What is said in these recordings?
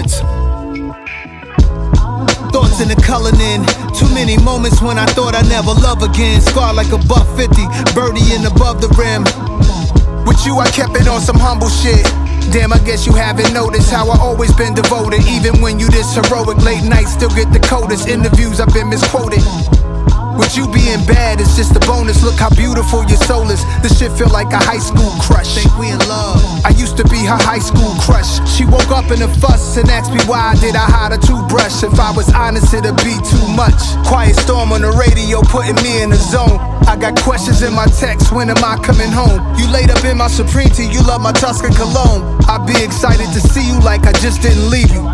performance. Thoughts in the coloring. Too many moments when I thought I'd never love again. Scarred like a buck 50, birdie and above the rim. With you I kept it on some humble shit. Damn, I guess you haven't noticed how I always been devoted. Even when you this heroic, late nights still get the coldest. Interviews I've been misquoted. With you being bad, it's just a bonus. Look how beautiful your soul is. This shit feel like a high school crush. Think we in love. I used to be her high school crush. She woke up in a fuss and asked me why did I hide a toothbrush. If I was honest, it'd be too much. Quiet storm on the radio, putting me in the zone. I got questions in my text, when am I coming home? You laid up in my Supreme tea, you love my Tuscan cologne. I'd be excited to see you like I just didn't leave you.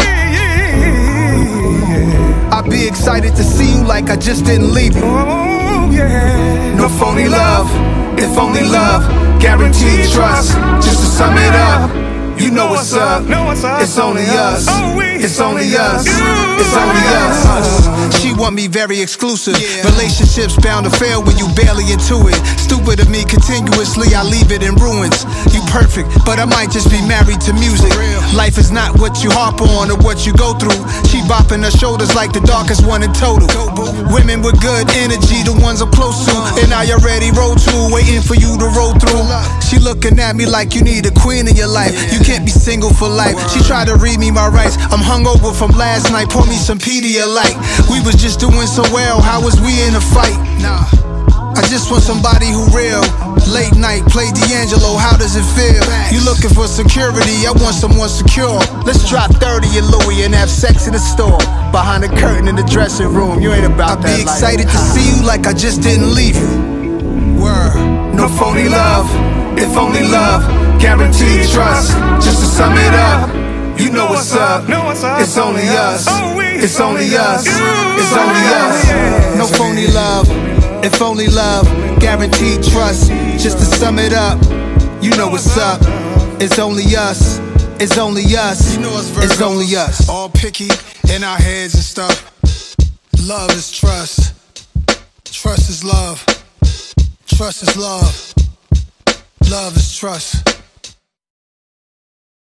I'd be excited to see you like I just didn't leave you. Oh, yeah. No phony love, if only love, guaranteed trust. Just to sum it up, you know what's up. It's only us. It's only us. It's only us. She want me very exclusive. Relationships bound to fail when you barely into it. Stupid of me, continuously I leave it in ruins. You perfect, but I might just be married to music. Life is not what you harp on or what you go through. She bopping her shoulders like the darkest one in total. Women with good energy, the ones I'm close to, and I already roll to, waiting for you to roll through. She looking at me like you need a queen in your life. You can't be single for life. She tried to read me my rights. I'm hungover from last night. Pour me some Pedialyte. We was just doing so well. How was we in a fight? Nah. I just want somebody who real. Late night, play D'Angelo, how does it feel? You looking for security, I want someone secure. Let's drop 30 in Louis and have sex in the store. Behind the curtain in the dressing room, you ain't about that. I'd be excited to see you like I just didn't leave you. Word. No phony love, if only love, guaranteed trust. Just to sum it up, you know what's up. It's only us. It's only us. It's only us. No phony love, if only love, guaranteed trust. Just to sum it up, you know what's up. It's only us. It's only us. It's only us. All picky in our heads and stuff. Love is trust. Trust is love. Trust is love. Love is trust.